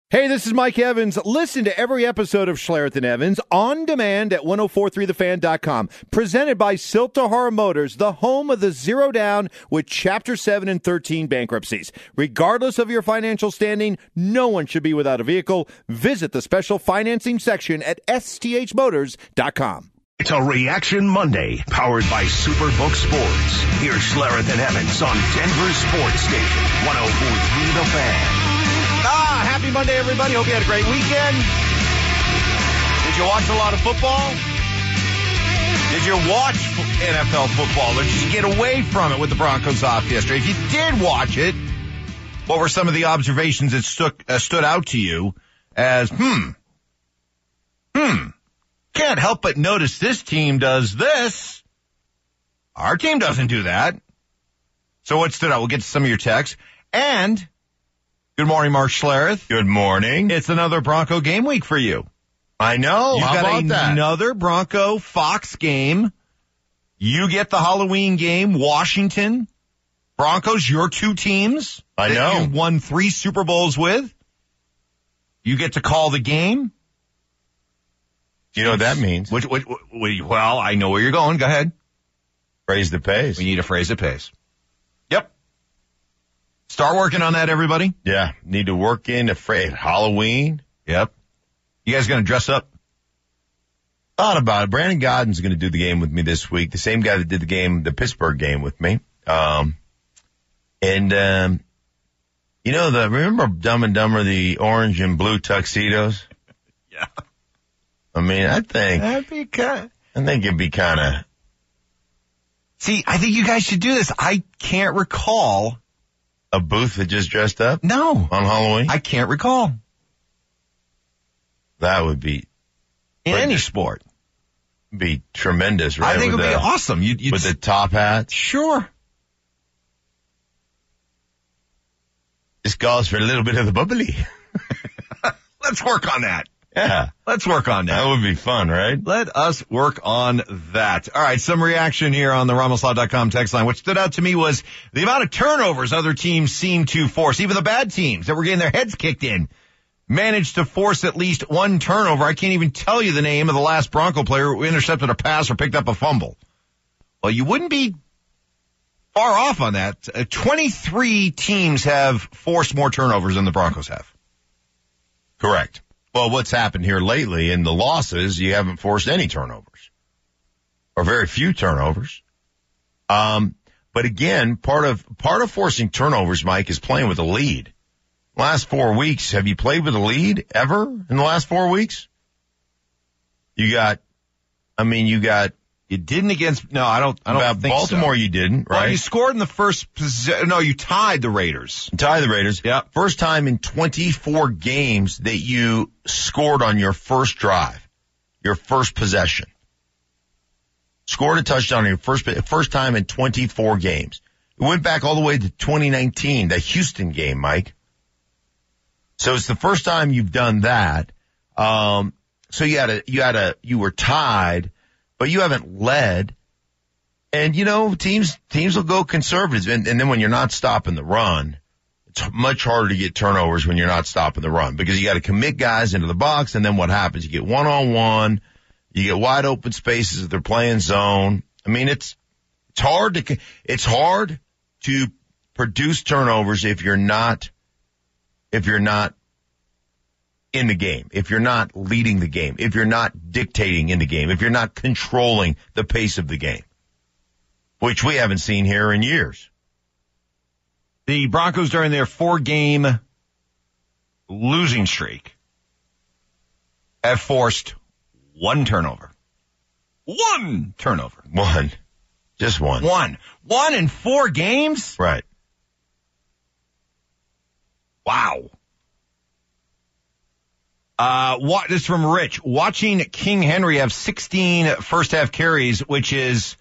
Hey, this is Mike Evans. Listen to every episode of Schlereth and Evans on demand at 1043thefan.com. Presented by Siltahara Motors, the home of the Zero Down with Chapter 7 and 13 bankruptcies. Regardless of your financial standing, no one should be without a vehicle. Visit the special financing section at sthmotors.com. It's a Reaction Monday, powered by Superbook Sports. Here's Schlereth and Evans on Denver Sports Station, 1043 The Fan. Happy Monday, everybody. Hope you had a great weekend. Did you watch a lot of football? Did you watch NFL football, or did you get away from it with the Broncos off yesterday? If you did watch it, what were some of the observations that stood out to you as, can't help but notice this team does this. Our team doesn't do that. So what stood out? We'll get to some of your texts. And good morning, Mark Schlereth. Good morning. It's another Bronco game week for you. I know. You've How got about that? Another Bronco Fox game. You get the Halloween game, Washington. Broncos, your two teams. I know. You won 3 Super Bowls with. You get to call the game. Do you know what that means? Well, I know where you're going. Go ahead. Phrase that pays. We need a phrase that pays. Yep. Start working on that, everybody. Yeah. Need to work in a phrase. Halloween. Yep. You guys going to dress up? Thought about it. Brandon Godden's going to do the game with me this week. The same guy that did the Pittsburgh game with me. Remember Dumb and Dumber, the orange and blue tuxedos? Yeah. I mean, I think it'd be kind of. See, I think you guys should do this. I can't recall A booth that just dressed up? No. On Halloween? I can't recall. That would be. In any sport. Be tremendous, right? I think it would be awesome. With the top hats? Sure. This calls for a little bit of the bubbly. Let's work on that. Yeah. Let's work on that. That would be fun, right? Let us work on that. All right, some reaction here on the RamosLaw.com text line. What stood out to me was the amount of turnovers other teams seem to force. Even the bad teams that were getting their heads kicked in managed to force at least one turnover. I can't even tell you the name of the last Bronco player who intercepted a pass or picked up a fumble. Well, you wouldn't be far off on that. 23 teams have forced more turnovers than the Broncos have. Correct. Well, what's happened here lately in the losses, you haven't forced any turnovers. Or very few turnovers. But again, part of forcing turnovers, Mike, is playing with a lead. Last 4 weeks, have you played with a lead ever in the last 4 weeks? You didn't against, no, I don't think Baltimore, so. You didn't, right? Well, you scored in the first position. No, you tied the Raiders. Yeah. First time in 24 games that you scored on your first drive, your first possession. Scored a touchdown on your first time in 24 games. It went back all the way to 2019, the Houston game, Mike. So it's the first time you've done that. So you were tied, but you haven't led. And, teams will go conservative. And then when you're not stopping the run, it's much harder to get turnovers when you're not stopping the run because you got to commit guys into the box. And then what happens? You get one-on-one. You get wide open spaces if they're playing zone. I mean, it's hard to produce turnovers if you're not in the game, if you're not leading the game, if you're not dictating in the game, if you're not controlling the pace of the game, which we haven't seen here in years. The Broncos during their 4-game losing streak have forced one turnover. One turnover. Just one. One in 4 games? Right. Wow. This is from Rich. Watching King Henry have 16 first half carries, which is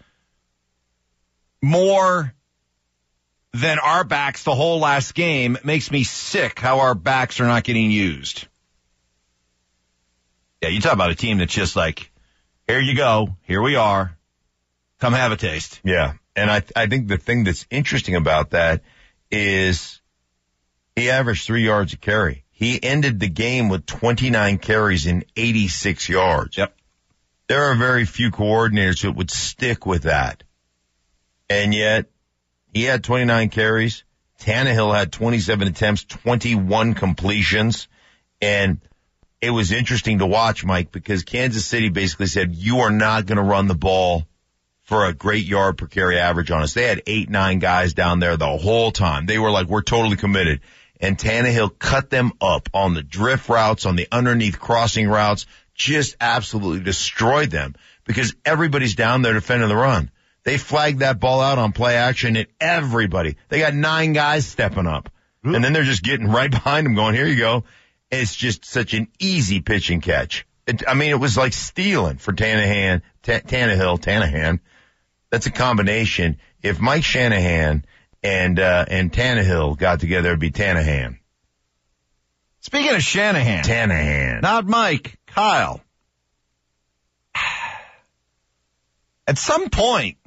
more than our backs the whole last game, makes me sick how our backs are not getting used. Yeah, you talk about a team that's just like, here you go, here we are, come have a taste. Yeah, and I think the thing that's interesting about that is he averaged 3 yards a carry. He ended the game with 29 carries and 86 yards. Yep. There are very few coordinators that would stick with that. And yet, he had 29 carries. Tannehill had 27 attempts, 21 completions. And it was interesting to watch, Mike, because Kansas City basically said, you are not going to run the ball for a great yard per carry average on us. They had 8-9 guys down there the whole time. They were like, we're totally committed. And Tannehill cut them up on the drift routes, on the underneath crossing routes, just absolutely destroyed them because everybody's down there defending the run. They flagged that ball out on play action and they got 9 guys stepping up. And then they're just getting right behind him going, here you go. It's just such an easy pitch and catch. It was like stealing for Tannehill. That's a combination. If Mike Shanahan and Tannehill got together, it'd be Tanahan. Speaking of Shanahan. Tanahan. Not Mike. Kyle. At some point,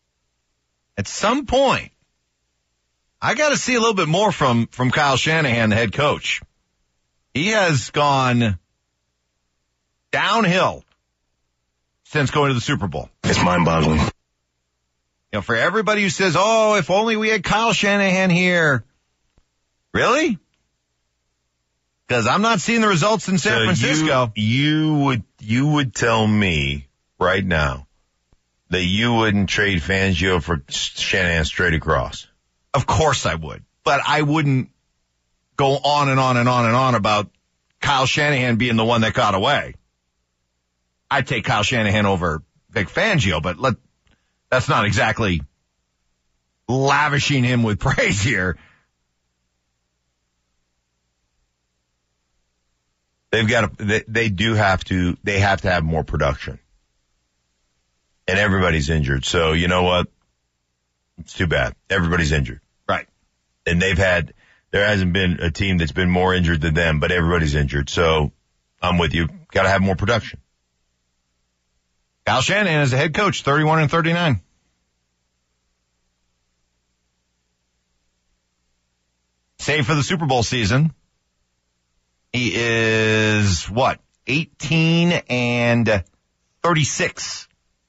I got to see a little bit more from Kyle Shanahan, the head coach. He has gone downhill since going to the Super Bowl. It's mind-boggling. For everybody who says, oh, if only we had Kyle Shanahan here. Really? Because I'm not seeing the results in San Francisco. You would tell me right now that you wouldn't trade Fangio for Shanahan straight across. Of course I would. But I wouldn't go on and on and on and on about Kyle Shanahan being the one that got away. I'd take Kyle Shanahan over Vic Fangio, but that's not exactly lavishing him with praise here. They have to have more production. And everybody's injured. So you know what? It's too bad. Everybody's injured. Right. And there hasn't been a team that's been more injured than them, but everybody's injured. So I'm with you. Got to have more production. Kyle Shanahan is the head coach, 31-39. Save for the Super Bowl season. He is 18-36.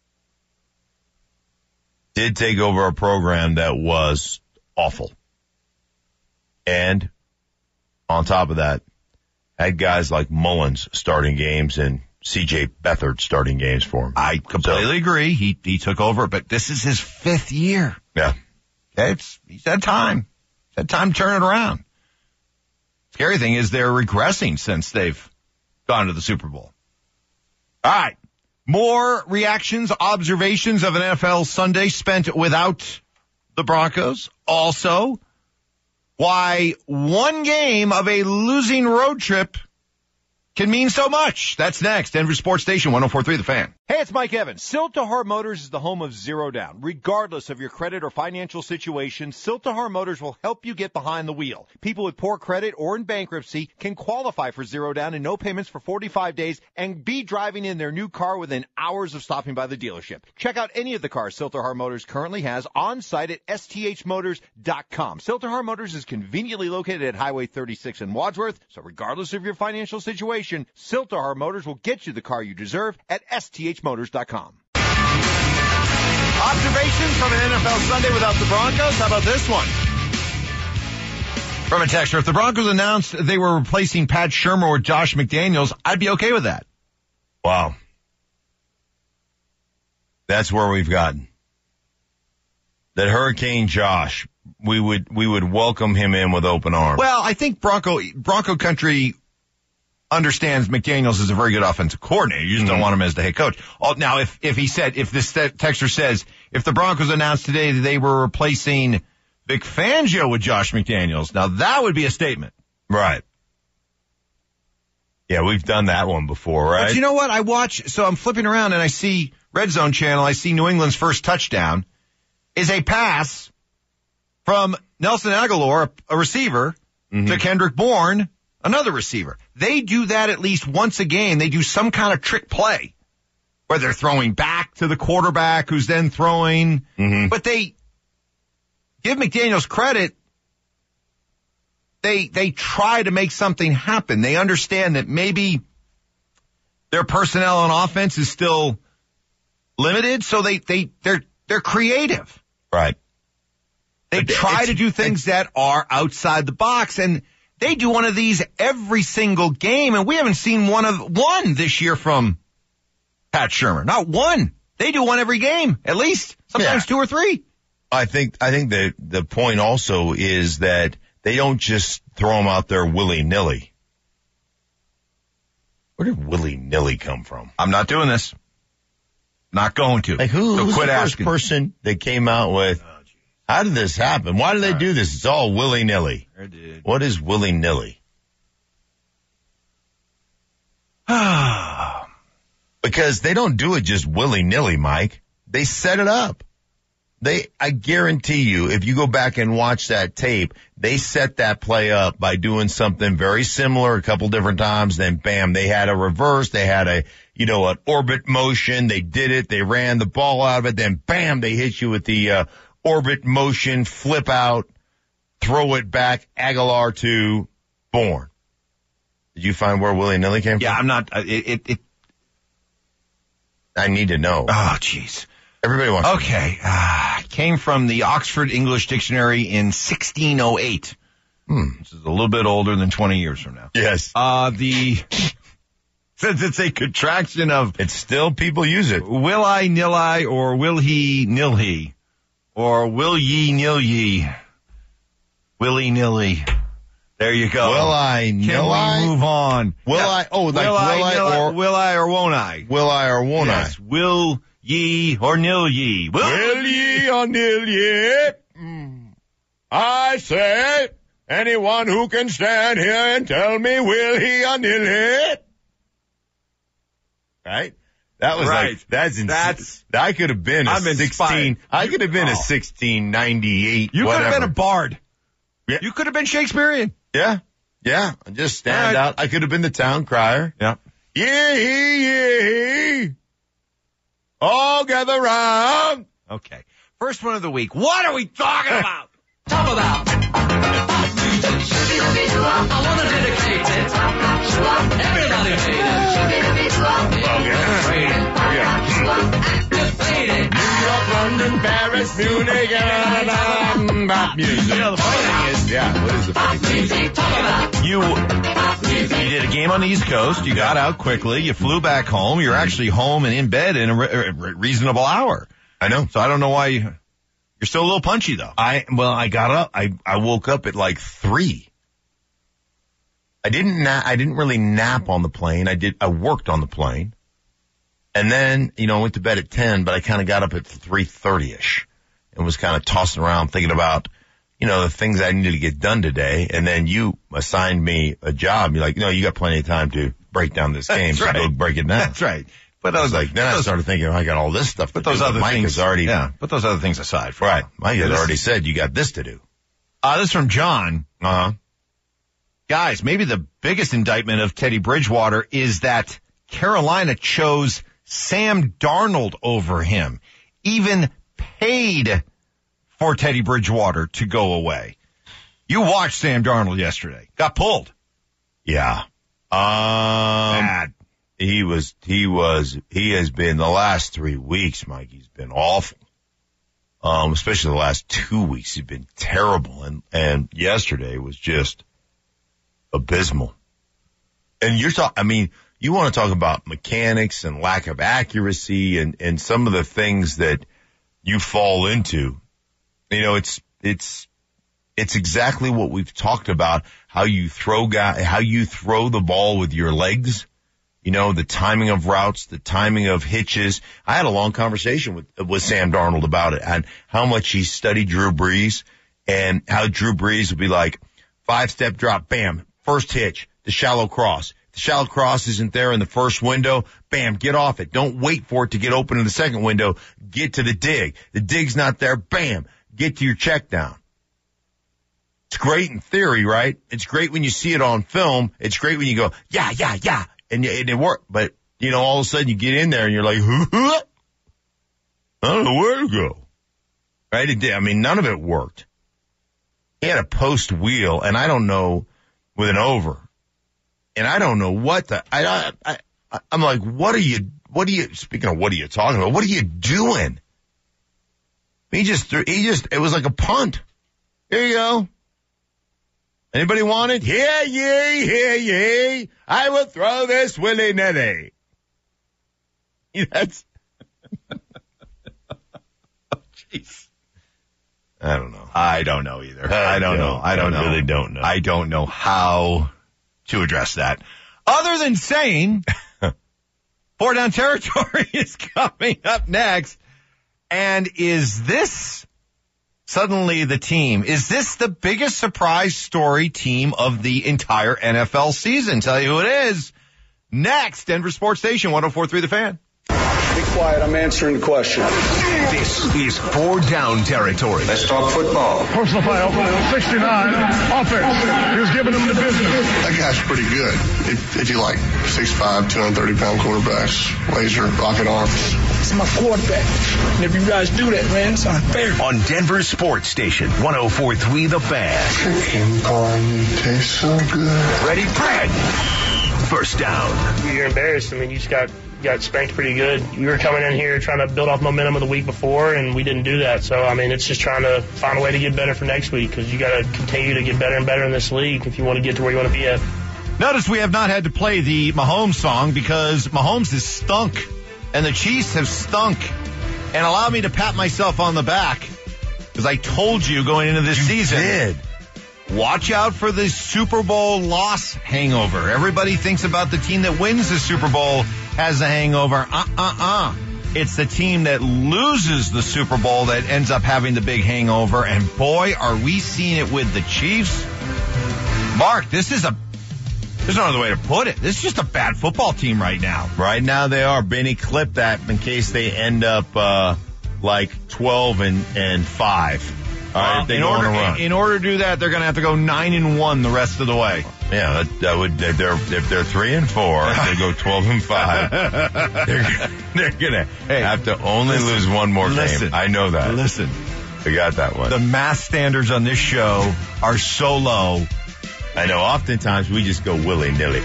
Did take over a program that was awful. And on top of that, had guys like Mullins starting games and C.J. Beathard starting games for him. I completely agree. He took over, but this is his 5th year. Yeah. Okay, he's had time. He's had time to turn it around. Scary thing is they're regressing since they've gone to the Super Bowl. All right. More reactions, observations of an NFL Sunday spent without the Broncos. Also, why one game of a losing road trip can mean so much. That's next. Denver Sports Station 104.3 The Fan. Hey, it's Mike Evans. Siltahar Motors is the home of Zero Down. Regardless of your credit or financial situation, Siltahar Motors will help you get behind the wheel. People with poor credit or in bankruptcy can qualify for Zero Down and no payments for 45 days and be driving in their new car within hours of stopping by the dealership. Check out any of the cars Siltahar Motors currently has on site at sthmotors.com. Siltahar Motors is conveniently located at Highway 36 in Wadsworth, so regardless of your financial situation, Siltahar Motors will get you the car you deserve at sthmotors.com. Observations from an NFL Sunday without the Broncos? How about this one? From a texter, if the Broncos announced they were replacing Pat Shurmur with Josh McDaniels, I'd be okay with that. Wow. That's where we've gotten. That Hurricane Josh, we would welcome him in with open arms. Well, I think Bronco country understands McDaniels is a very good offensive coordinator. You just don't want him as the head coach. Now, if this texter says, if the Broncos announced today that they were replacing Vic Fangio with Josh McDaniels, now that would be a statement. Right. Yeah, we've done that one before, right? But you know what? I'm flipping around and I see Red Zone channel. I see New England's first touchdown is a pass from Nelson Aguilar, a receiver, to Kendrick Bourne, another receiver. They do that at least once a game. They do some kind of trick play where they're throwing back to the quarterback who's then throwing. But they give McDaniels credit they try to make something happen. They understand that maybe their personnel on offense is still limited, so they're creative. Right. They try to do things that are outside the box, and they do one of these every single game, and we haven't seen one this year from Pat Shurmur. Not one. They do one every game, at least. Sometimes 2 or 3. I think the point also is that they don't just throw them out there willy-nilly. Where did willy-nilly come from? I'm not doing this. Not going to. Like who's the first person that came out with, how did this happen? Why do they do this? It's all willy-nilly. What is willy-nilly? Because they don't do it just willy-nilly, Mike. They set it up. I guarantee you, if you go back and watch that tape, they set that play up by doing something very similar a couple different times. Then bam, they had a reverse. They had an orbit motion. They did it. They ran the ball out of it. Then bam, they hit you with the, orbit motion, flip out, throw it back, Aguilar to Bourne. Did you find where willy-nilly came from? Yeah, I'm not, I need to know. Oh, jeez. Everybody wants to know. Okay. Came from the Oxford English Dictionary in 1608. Which is a little bit older than 20 years from now. Yes. Since it's a contraction of... It's still, people use it. Will I, nil I, or will he, nil he. Or will ye, nil ye. Willy-nilly. There you go. Will I, nil I? Can we move on? Will I, will I or won't I? Will I or won't yes. Will ye or nil ye? Will ye or nil ye? I say, anyone who can stand here and tell me will he or nil it? Right? That was right. Like, that could have been a 16, I could have been a 1698, You whatever. could have been a bard. Yeah. You could have been Shakespearean. Yeah. Just stand out. I could have been the town crier. Yeah. Yee, all gather round. Okay. First one of the week. What are we talking about? Talk about pop music. I want to dedicate it. Everybody hate it. Activate it. New York, London, Paris, Munich, pop music. You know, the funny thing is, what is the funny thing? Music. Talk about you did a game on the East Coast. You got out quickly. You flew back home. You're actually home and in bed in a reasonable hour. I know. So I don't know why you're still a little punchy though. I got up. I woke up at like 3. I didn't really nap on the plane. I worked on the plane. And then, went to bed at 10, but I kind of got up at 3:30ish and was kind of tossing around thinking about, the things I needed to get done today. And then you assigned me a job. You're like, you got plenty of time to break down this game. So go break it down. That's right. But I was like, then I started thinking, I got all this stuff to do. But those other Mike things, has already, put those other things aside. Right. Mike has already said you got this to do. This is from John. Guys, maybe the biggest indictment of Teddy Bridgewater is that Carolina chose Sam Darnold over him, even paid for Teddy Bridgewater to go away. You watched Sam Darnold yesterday. Got pulled. Yeah. Bad. He has been the last 3 weeks, Mike, he's been awful. Especially the last 2 weeks, he's been terrible. And yesterday was just abysmal. And you want to talk about mechanics and lack of accuracy and some of the things that you fall into. It's exactly what we've talked about, how you throw the ball with your legs, the timing of routes, the timing of hitches. I had a long conversation with Sam Darnold about it and how much he studied Drew Brees and how Drew Brees would be like 5-step drop, bam, first hitch, the shallow cross. The shallow cross isn't there in the first window. Bam, get off it. Don't wait for it to get open in the second window. Get to the dig. The dig's not there. Bam, get to your check down. It's great in theory, right? It's great when you see it on film. It's great when you go, yeah. And it worked. But, all of a sudden you get in there and you're like, I don't know where to go. Right? None of it worked. He had a post wheel, and I don't know, with an over. And I don't know what I'm like, speaking of what are you talking about? What are you doing? It was like a punt. Here you go. Anybody want it? Hear ye, hear ye. I will throw this willy-nilly. That's, jeez. I don't know. I don't know either. I don't know. I really don't know. I don't know how to address that. Other than saying, 4 Down Territory is coming up next. And is this suddenly the team? Is this the biggest surprise story team of the entire NFL season? Tell you who it is. Next, Denver Sports Station, 104.3 The Fan. Be quiet, I'm answering the question. This is 4 Down Territory. Let's talk football. Personal foul, 69, offense. He was giving them the business. That guy's pretty good. If you like 6'5", 230-pound quarterbacks, laser, rocket arms. It's my quarterback. And if you guys do that, man, it's unfair. On Denver Sports Station, 104.3 The Fan. Chicken parm tastes so good. Ready, Brad? First down. You're embarrassed. I mean, you just got spanked pretty good. We were coming in here trying to build off momentum of the week before, and we didn't do that. So, I mean, it's just trying to find a way to get better for next week, because you got to continue to get better and better in this league if you want to get to where you want to be at. Notice we have not had to play the Mahomes song because Mahomes has stunk, and the Chiefs have stunk. And allow me to pat myself on the back, because I told you going into this season. Did. Watch out for the Super Bowl loss hangover. Everybody thinks about the team that wins the Super Bowl has a hangover. It's the team that loses the Super Bowl that ends up having the big hangover. And boy, are we seeing it with the Chiefs. Mark, there's no other way to put it. This is just a bad football team right now. Right now they are. Benny, clip that in case they end up like 12 and 5. All right, if they go on a run. In order to do that, they're going to have to go 9-1 the rest of the way. Yeah, that would. If they're 3 and 4, they go 12 and 5. They're gonna have to only lose one more game. I know that. Listen, they got that one. The math standards on this show are so low. I know. Oftentimes we just go willy-nilly.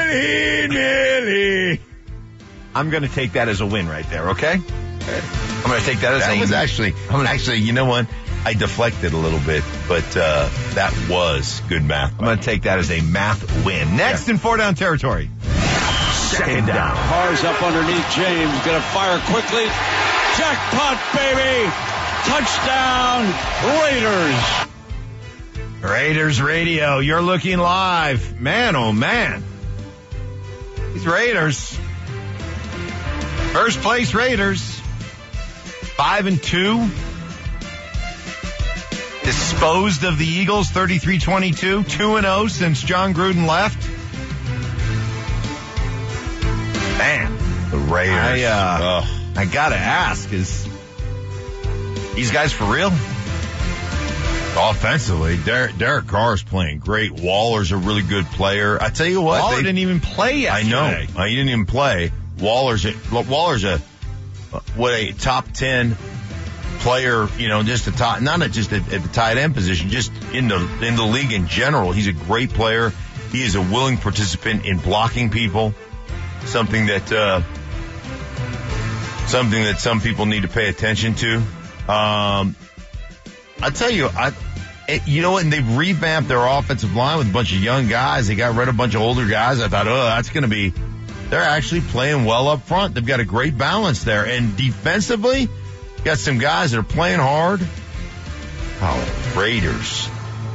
Willy-nilly. I'm going to take that as a win right there. Okay. I'm going to take that as a win. Actually, you know what? I deflected a little bit, but that was good math. I'm going to take that as a math win. Next in 4 Down Territory. Second down. Carr's up underneath James. Going to fire quickly. Jackpot, baby. Touchdown, Raiders. Raiders Radio, you're looking live. Man, oh man. These Raiders. First place Raiders. 5-2. Disposed of the Eagles 33-22. 2-0 since John Gruden left. Man. The Raiders. I gotta ask, is these guys for real? Offensively, Derek Carr's playing great. Waller's a really good player. I tell you what, Waller didn't even play yesterday. I know. He didn't even play. Waller's a top 10 player, just a top, not just at the tight end position, just in the league in general. He's a great player. He is a willing participant in blocking people. Something that some people need to pay attention to. I tell you, you know what? And they've revamped their offensive line with a bunch of young guys. They got rid of a bunch of older guys. I thought, that's going to be. They're actually playing well up front. They've got a great balance there, and defensively, got some guys that are playing hard. Oh, Raiders!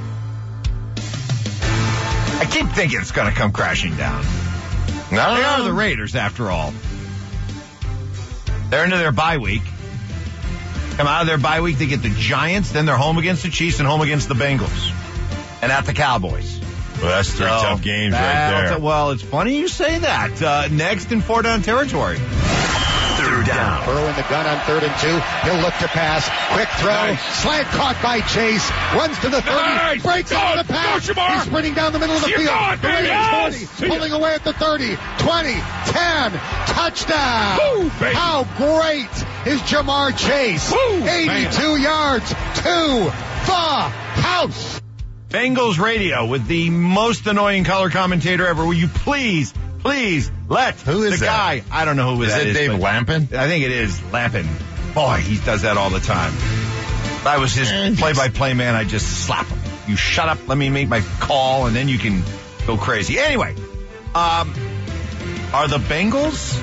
I keep thinking it's going to come crashing down. They are the Raiders, after all. They're into their bye week. Come out of their bye week, they get the Giants, then they're home against the Chiefs and home against the Bengals. And at the Cowboys. Well, that's 3 tough games right there. Well, it's funny you say that. Next in 4 Down Territory. Third down. Burrow in the gun on 3rd and 2. He'll look to pass. Quick throw. Slant caught by Chase. Runs to the 30. Breaks out of the pass. He's sprinting down the middle of the field. The Raiders 20. Pulling away at the 30. 20. 10. Touchdown. Woo, how great is Jamar Chase? 82 yards to the house. Bengals radio with the most annoying color commentator ever. Will you please let the guy, I don't know who that is. Is it Dave Lampin? I think it is Lampin. Boy, he does that all the time. If I was his play-by-play man, I'd just slap him. You shut up, let me make my call, and then you can go crazy. Anyway, are the Bengals?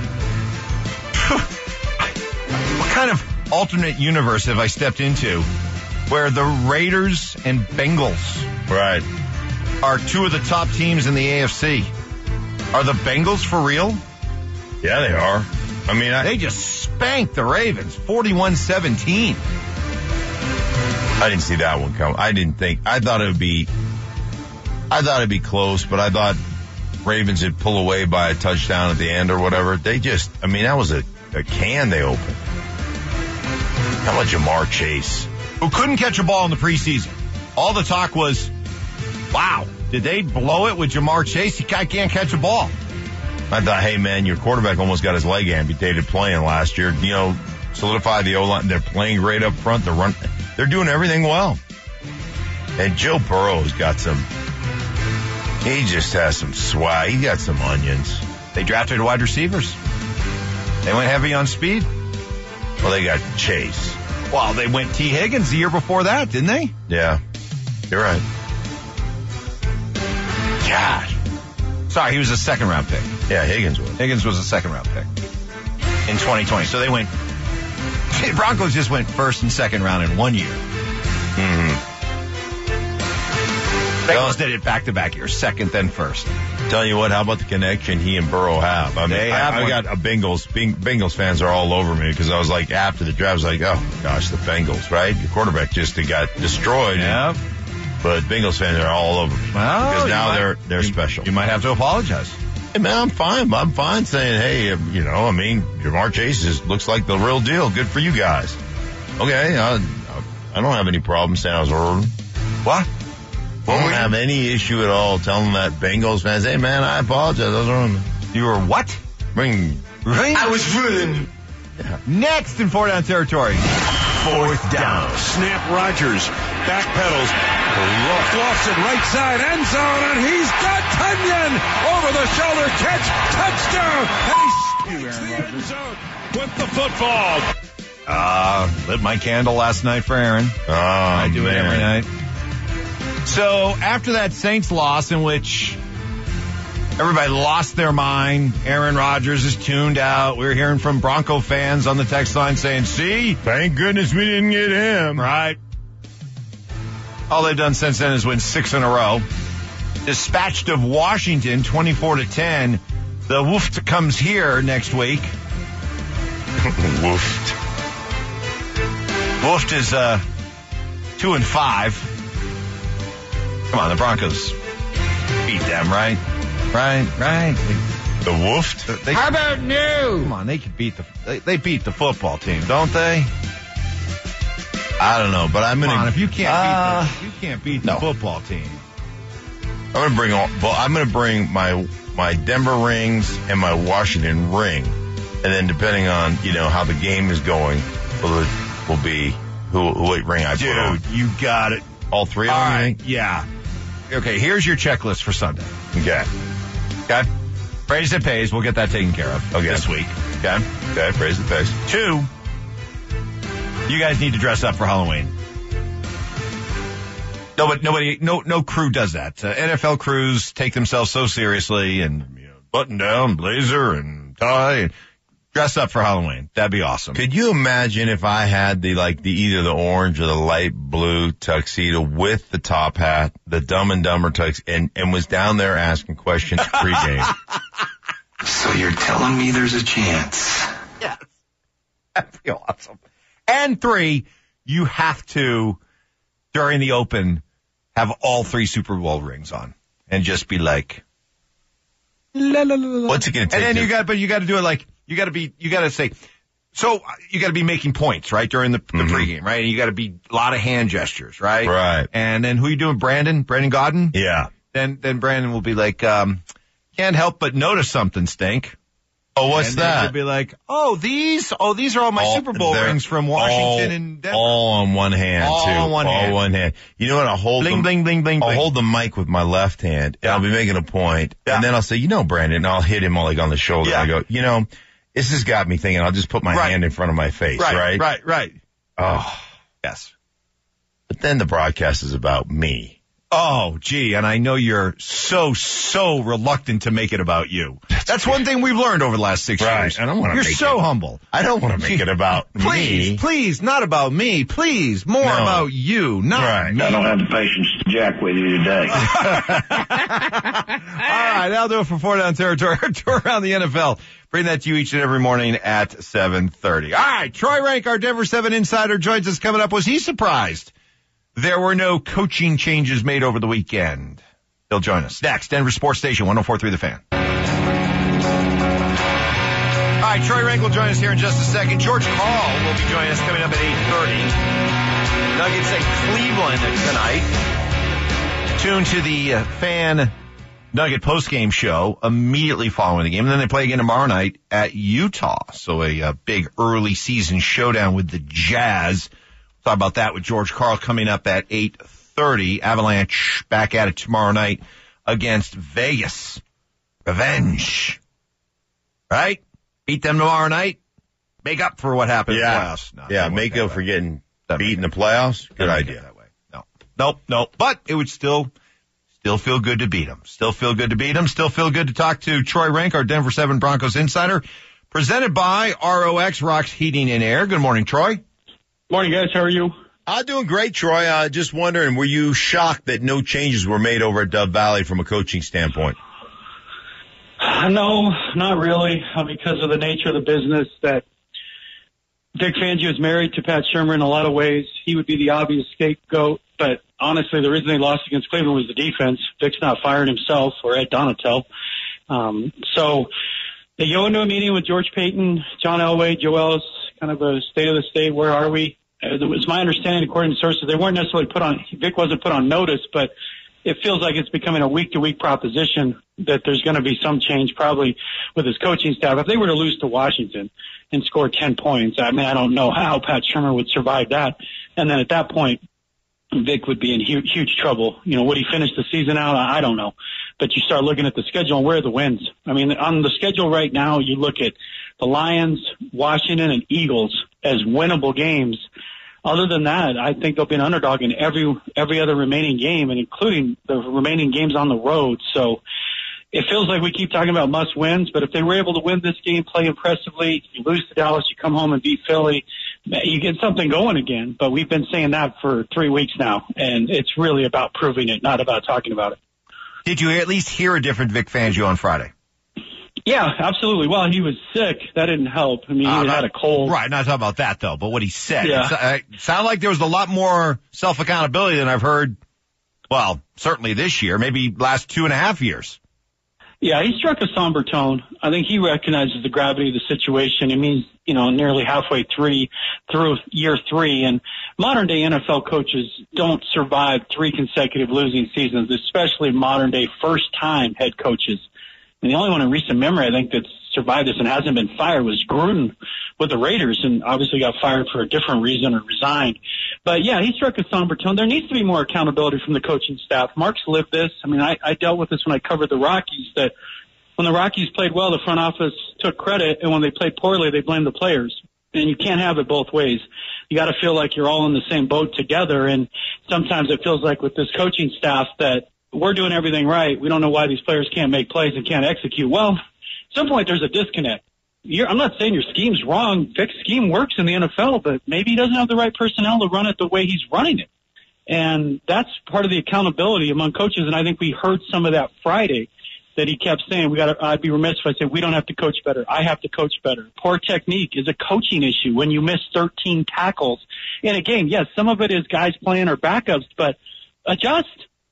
What kind of alternate universe have I stepped into where the Raiders and Bengals are two of the top teams in the AFC? Are the Bengals for real? Yeah, they are. I mean, they just spanked the Ravens 41-17. I didn't see that one come. I thought it'd be close, but I thought Ravens would pull away by a touchdown at the end or whatever. That was a can they opened. How about Jamar Chase? Who couldn't catch a ball in the preseason. All the talk was, wow, did they blow it with Jamar Chase? He can't catch a ball. I thought, hey, man, your quarterback almost got his leg amputated playing last year. You know, solidify the O-line. They're playing great up front. They're doing everything well. And Joe Burrow's got he just has some swag. He got some onions. They drafted wide receivers. They went heavy on speed. Well, they got Chase. Well, they went T. Higgins the year before that, didn't they? Yeah. You're right. God. Sorry, he was a second-round pick. Yeah, Higgins was. Higgins was a second-round pick in 2020. So the Broncos just went first and second round in 1 year. Mm-hmm. Bengals did it back-to-back years, second, then first. Tell you what, how about the connection he and Burrow have? I mean, I got a Bengals fans are all over me because I was like, after the draft, I was like, oh, gosh, the Bengals, right? Your quarterback just got destroyed. Yeah. But Bengals fans are all over me because now they're special. You might have to apologize. Hey, man, I'm fine. I'm fine saying, hey, Jamar Chase looks like the real deal. Good for you guys. Okay, I don't have any problem saying I was wrong. What? I don't have any issue at all telling that Bengals fans, hey, man, I apologize. I was wrong. You were what? I was ruined. Yeah. Next in 4-down territory. 4th down. Snap Rodgers. Backpedals. Lofts it right side end zone, and he's got Tunyon over the shoulder catch. Touchdown. And he's the end zone with the football. Lit my candle last night for Aaron. I do it every night. So after that Saints loss in which everybody lost their mind, Aaron Rodgers is tuned out. We're hearing from Bronco fans on the text line saying, see, thank goodness we didn't get him. Right. All they've done since then is win 6 in a row. Dispatched of Washington 24-10. The Wolf comes here next week. Woofed. Wolf is 2-5. Come on, the Broncos beat them, right? Right. The Woofed? How about new? Come on, they could beat they beat the football team, don't they? I don't know, but I'm gonna. If you can't beat the football team. I'm gonna bring my Denver rings and my Washington ring, and then depending on how the game is going, will be what ring I put on. Dude, you got it. All three of them. All right, yeah. Okay, here's your checklist for Sunday. Okay. Praise that pays. We'll get that taken care of this week. Okay. Praise that pays. 2. You guys need to dress up for Halloween. No crew does that. NFL crews take themselves so seriously and button down, blazer and tie and dress up for Halloween. That'd be awesome. Could you imagine if I had either the orange or the light blue tuxedo with the top hat, the Dumb and Dumber tux, and was down there asking questions pregame? So you're telling me there's a chance? Yes. That'd be awesome. And 3, you have to, during the Open, have all 3 Super Bowl rings on and just be like, la la la la. What's it going to take? And then you got to do it like, you got to say, so you got to be making points, right? During the pregame, right? And you got to be a lot of hand gestures, right? Right. And then who you doing? Brandon Gaudin? Yeah. Then Brandon will be like, can't help but notice something, Stink. Oh, what's and that? They'd be like, these are all my Super Bowl rings from Washington and Denver. All on one hand, all too. On one hand. One hand. You know what? I'll hold bling, bling, bling, bling, I'll hold the mic with my left hand, and I'll be making a point, and then I'll say, Brandon, and I'll hit him like on the shoulder. And I go, this has got me thinking. I'll just put my hand in front of my face, right? Right. Oh, yes. But then the broadcast is about me. Oh, gee, and I know you're so reluctant to make it about you. That's one thing we've learned over the last 6 years. I don't want to You're make so it. humble. I don't want to make it about me. Please, not about me. Please, more about you, not me. I don't have the patience to jack with you today. All right, that'll do it for 4 Down Territory. Our tour around the NFL. Bring that to you each and every morning at 7:30. All right, Troy Rank, our Denver 7 insider, joins us coming up. Was he surprised there were no coaching changes made over the weekend? He'll join us next. Denver Sports Station, 104.3 The Fan. All right, Troy Rank will join us here in just a second. George Karl will be joining us coming up at 8:30. Nuggets at Cleveland tonight. Tune to the Fan Nugget postgame show immediately following the game. And then they play again tomorrow night at Utah. So a big early season showdown with the Jazz. Talk about that with George Karl coming up at 8:30. Avalanche back at it tomorrow night against Vegas. Revenge. Right? Beat them tomorrow night. Make up for what happened in the playoffs. No, make up for getting beat in the playoffs. Good idea. That way. No. But it would still feel good to beat them. Still feel good to talk to Troy Rank, our Denver 7 Broncos insider, presented by ROX, Rocks Heating and Air. Good morning, Troy. Morning, guys. How are you? I'm doing great, Troy. Just wondering, were you shocked that no changes were made over at Dove Valley from a coaching standpoint? No, not really, because of the nature of the business that Vic Fangio is married to Pat Shurmur in a lot of ways. He would be the obvious scapegoat, but honestly, the reason they lost against Cleveland was the defense. Vic's not firing himself or Ed Donatel. So they go into a meeting with George Payton, John Elway, Joe Ellis, kind of a state of the state. Where are we? It was my understanding, according to sources, they weren't necessarily Vic wasn't put on notice, but it feels like it's becoming a week-to-week proposition that there's going to be some change probably with his coaching staff. If they were to lose to Washington and score 10 points, I don't know how Pat Shurmur would survive that. And then at that point, Vic would be in huge trouble. Would he finish the season out? I don't know. But you start looking at the schedule and where are the wins? On the schedule right now, you look at the Lions, Washington, and Eagles as winnable games. Other than that, I think they'll be an underdog in every other remaining game, and including the remaining games on the road. So it feels like we keep talking about must wins, but if they were able to win this game, play impressively, you lose to Dallas, you come home and beat Philly, you get something going again. But we've been saying that for 3 weeks now, and it's really about proving it, not about talking about it. Did you at least hear a different Vic Fangio on Friday? Yeah, absolutely. Well, he was sick. That didn't help. He had a cold. Right, not talking about that, though, but what he said. Yeah. It sounded like there was a lot more self-accountability than I've heard, well, certainly this year, maybe last 2.5 years. Yeah, he struck a somber tone. I think he recognizes the gravity of the situation. It means, nearly halfway through year 3. And modern-day NFL coaches don't survive 3 consecutive losing seasons, especially modern-day first-time head coaches. And the only one in recent memory, I think, that's survived this and hasn't been fired was Gruden with the Raiders, and obviously got fired for a different reason or resigned. But, yeah, he struck a somber tone. There needs to be more accountability from the coaching staff. Mark's lived this. I dealt with this when I covered the Rockies, that when the Rockies played well, the front office took credit, and when they played poorly, they blamed the players. And you can't have it both ways. You got to feel like you're all in the same boat together, and sometimes it feels like with this coaching staff that we're doing everything right. We don't know why these players can't make plays and can't execute. Well, at some point there's a disconnect. I'm not saying your scheme's wrong. Vic's scheme works in the NFL, but maybe he doesn't have the right personnel to run it the way he's running it. And that's part of the accountability among coaches. And I think we heard some of that Friday, that he kept saying, I'd be remiss if I said, we don't have to coach better. I have to coach better. Poor technique is a coaching issue when you miss 13 tackles in a game. Yes, some of it is guys playing or backups, but adjust.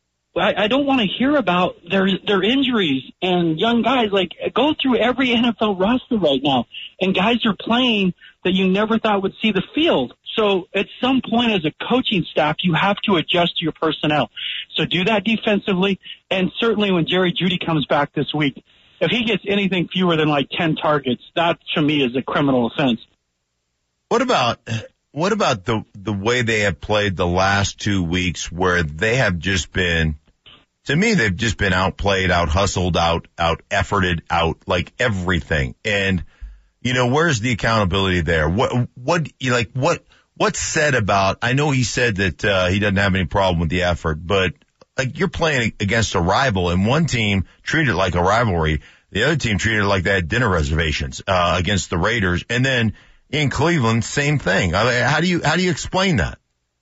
I don't want to hear about their injuries and young guys. Go through every NFL roster right now, and guys are playing that you never thought would see the field. So at some point as a coaching staff, you have to adjust your personnel. So do that defensively, and certainly when Jerry Jeudy comes back this week, if he gets anything fewer than like 10 targets, that to me is a criminal offense. What about the way they have played the last 2 weeks, where they have just been, to me, they've just been outplayed, out hustled, out efforted, out like everything. And, where's the accountability there? What's said about, I know he said that, he doesn't have any problem with the effort, but like you're playing against a rival, and one team treated it like a rivalry. The other team treated it like they had dinner reservations, against the Raiders. And then in Cleveland, same thing. I mean, how do you explain that?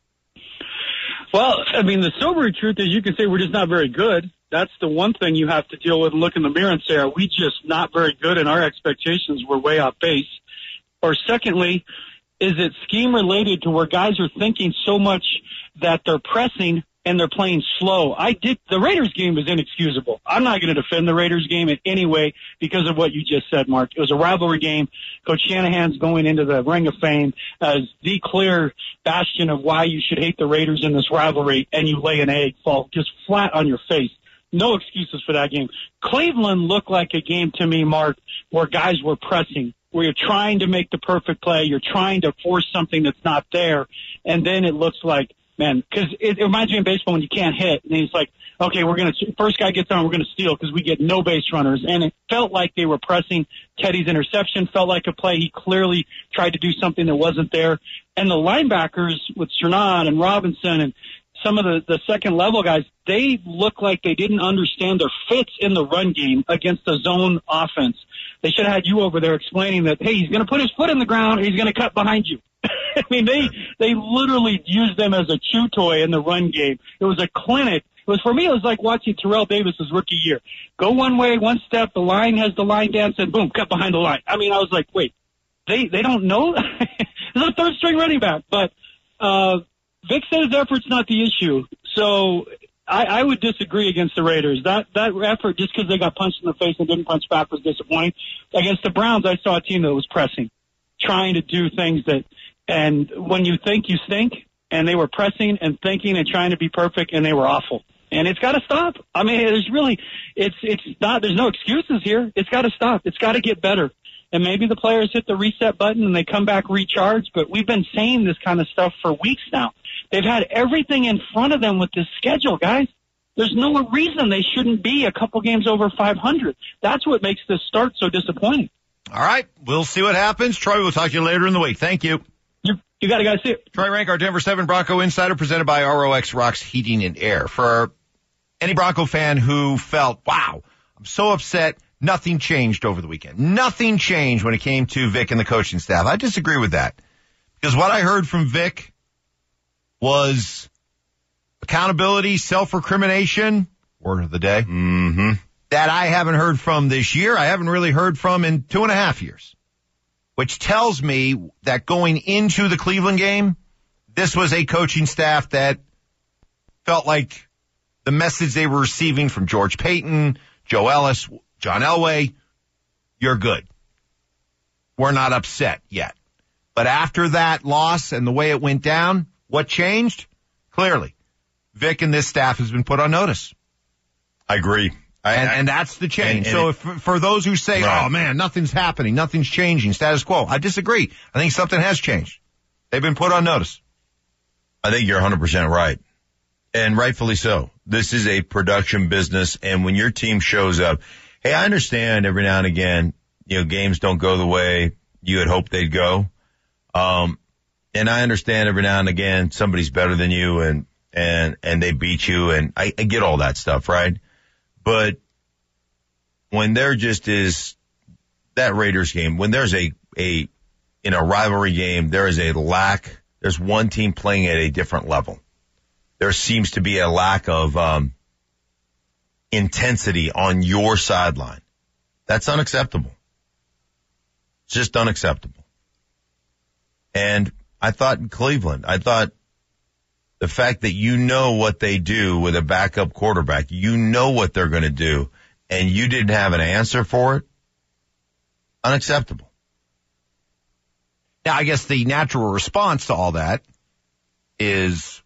Well, I mean, the sobering truth is you can say we're just not very good. That's the one thing you have to deal with and look in the mirror and say, are we just not very good and our expectations were way off base? Or secondly, is it scheme related to where guys are thinking so much that they're pressing and they're playing slow? The Raiders game was inexcusable. I'm not going to defend the Raiders game in any way because of what you just said, Mark. It was a rivalry game. Coach Shanahan's going into the Ring of Fame as the clear bastion of why you should hate the Raiders in this rivalry, and you lay an egg, fall just flat on your face. No excuses for that game. Cleveland looked like a game to me, Mark, where guys were pressing, where you're trying to make the perfect play, you're trying to force something that's not there, and then it looks like, man, because it reminds me of baseball when you can't hit, and it's like, okay, first guy gets on, we're going to steal because we get no base runners, and it felt like they were pressing. Teddy's interception felt like a play. He clearly tried to do something that wasn't there, and the linebackers with Cernat and Robinson and some of the second-level guys, they look like they didn't understand their fits in the run game against the zone offense. They should have had you over there explaining that, hey, he's going to put his foot in the ground, he's going to cut behind you. I mean, they literally used them as a chew toy in the run game. It was a clinic. For me, it was like watching Terrell Davis's rookie year. Go one way, one step, the line has the line dance, and boom, cut behind the line. I mean, I was like, wait, they don't know? He's a third-string running back. But Vic said his effort's not the issue. So I would disagree against the Raiders. That effort, just because they got punched in the face and didn't punch back, was disappointing. Against the Browns, I saw a team that was pressing, trying to do things that, and when you think, you stink, and they were pressing and thinking and trying to be perfect, and they were awful. And it's got to stop. I mean, there's no excuses here. It's got to stop. It's got to get better. And maybe the players hit the reset button and they come back recharged, but we've been saying this kind of stuff for weeks now. They've had everything in front of them with this schedule, guys. There's no reason they shouldn't be a couple games over 500. That's what makes this start so disappointing. All right. We'll see what happens. Troy, we'll talk to you later in the week. Thank you. You got to guys see it. Troy Rank, our Denver 7 Bronco Insider, presented by ROX Rocks Heating and Air. For any Bronco fan who felt, wow, I'm so upset, nothing changed over the weekend. Nothing changed when it came to Vic and the coaching staff. I disagree with that. Because what I heard from Vic was accountability, self-recrimination, word of the day, that I haven't heard from this year. I haven't really heard from in 2.5 years, which tells me that going into the Cleveland game, this was a coaching staff that felt like the message they were receiving from George Payton, Joe Ellis, John Elway, you're good. We're not upset yet. But after that loss and the way it went down, what changed? Clearly, Vic and this staff has been put on notice. I agree. And that's the change. So for those who say, right, oh man, nothing's happening, nothing's changing, status quo, I disagree. I think something has changed. They've been put on notice. I think you're 100% right. And rightfully so. This is a production business, and when your team shows up, hey, I understand every now and again, games don't go the way you had hoped they'd go. And I understand every now and again somebody's better than you and they beat you, and I get all that stuff, right? But when there just is that Raiders game, when there's in a rivalry game, there is a lack, there's one team playing at a different level. There seems to be a lack of intensity on your sideline. That's unacceptable. It's just unacceptable. And I thought in Cleveland, the fact that you know what they do with a backup quarterback, you know what they're going to do, and you didn't have an answer for it, unacceptable. Now, I guess the natural response to all that is,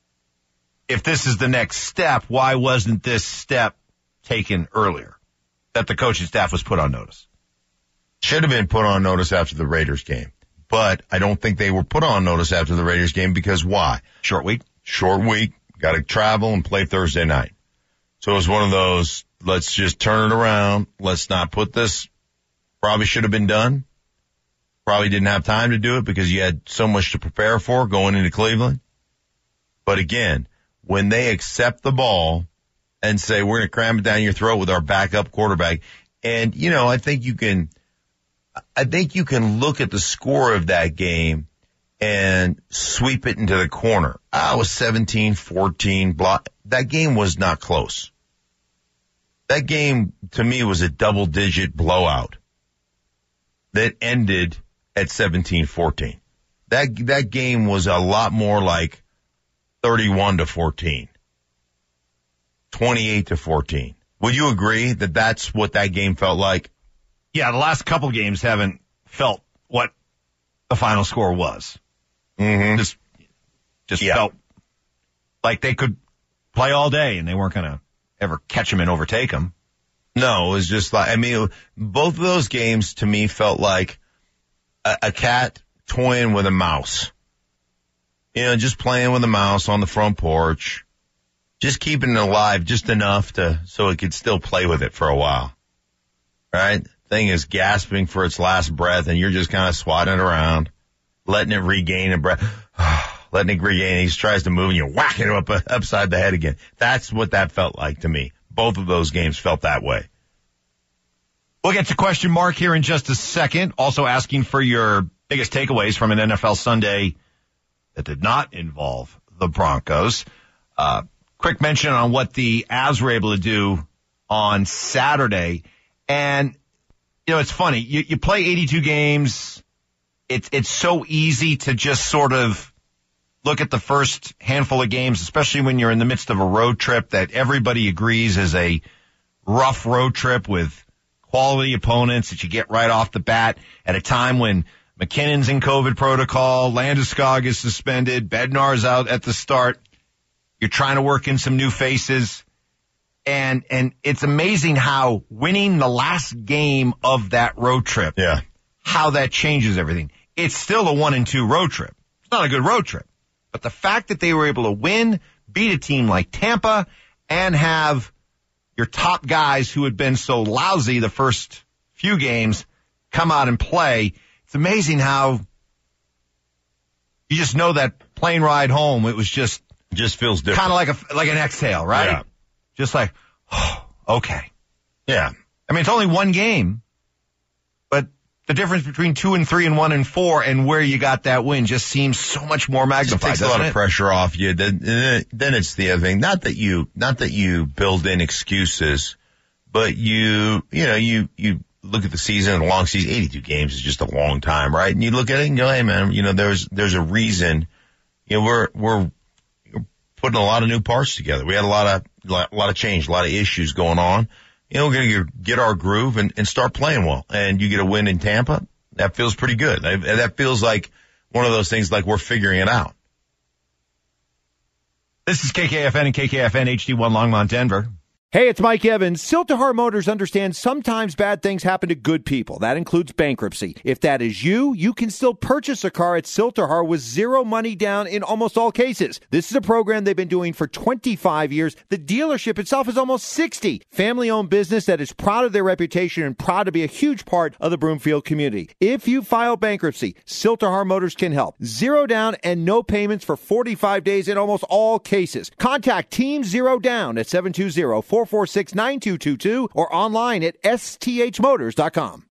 if this is the next step, why wasn't this step taken earlier? that the coaching staff was put on notice. Should have been put on notice after the Raiders game. But I don't think they were put on notice after the Raiders game because why? Short week. Got to travel and play Thursday night. So it was one of those, let's just turn it around. Let's not put this. Probably should have been done. Probably didn't have time to do it because you had so much to prepare for going into Cleveland. But again, when they accept the ball and say, we're going to cram it down your throat with our backup quarterback. And, I think you can look at the score of that game and sweep it into the corner. It was 17-14 block. That game was not close. That game to me was a double digit blowout that ended at 17-14. That game was a lot more like 31-14, 28-14. Would you agree that that's what that game felt like? Yeah, the last couple games haven't felt what the final score was. Mm-hmm. Just felt like they could play all day and they weren't going to ever catch them and overtake them. No, it was just like, both of those games to me felt like a cat toying with a mouse. Just playing with a mouse on the front porch, just keeping it alive just enough so it could still play with it for a while. Right? Thing is gasping for its last breath and you're just kind of swatting it around, letting it regain a breath, letting it regain. He tries to move and you whack it upside the head again. That's what that felt like to me. Both of those games felt that way. We'll get to question mark here in just a second. Also asking for your biggest takeaways from an NFL Sunday that did not involve the Broncos. Quick mention on what the Avs were able to do on Saturday. And, it's funny. You play 82 games. It's so easy to just sort of look at the first handful of games, especially when you're in the midst of a road trip that everybody agrees is a rough road trip with quality opponents that you get right off the bat at a time when McKinnon's in COVID protocol, Landeskog is suspended, Bednar's out at the start. You're trying to work in some new faces. And it's amazing how winning the last game of that road trip, how that changes everything. It's still a 1-2 road trip. It's not a good road trip. But the fact that they were able to win, beat a team like Tampa, and have your top guys who had been so lousy the first few games come out and play, it's amazing how you just know that plane ride home, it was just feels different. Kind of like an exhale, right? Yeah. Just like, oh, okay. Yeah. It's only one game, but the difference between 2-3 and 1-4 and where you got that win just seems so much more magnified. It takes a lot of pressure off you. Then it's the other thing. Not that you build in excuses, but you look at the season, a long season, 82 games is just a long time, right? And you look at it and go, hey man, there's a reason, we're putting a lot of new parts together. We had a lot of change, a lot of issues going on. We're going to get our groove and start playing well. And you get a win in Tampa, that feels pretty good. That feels like one of those things like we're figuring it out. This is KKFN and KKFN HD1 Longmont, Denver. Hey, it's Mike Evans. Siltahar Motors understands sometimes bad things happen to good people. That includes bankruptcy. If that is you can still purchase a car at Siltahar with zero money down in almost all cases. This is a program they've been doing for 25 years. The dealership itself is almost 60. Family-owned business that is proud of their reputation and proud to be a huge part of the Broomfield community. If you file bankruptcy, Siltahar Motors can help. Zero down and no payments for 45 days in almost all cases. Contact Team Zero Down at 720-446-9222 or online at sthmotors.com.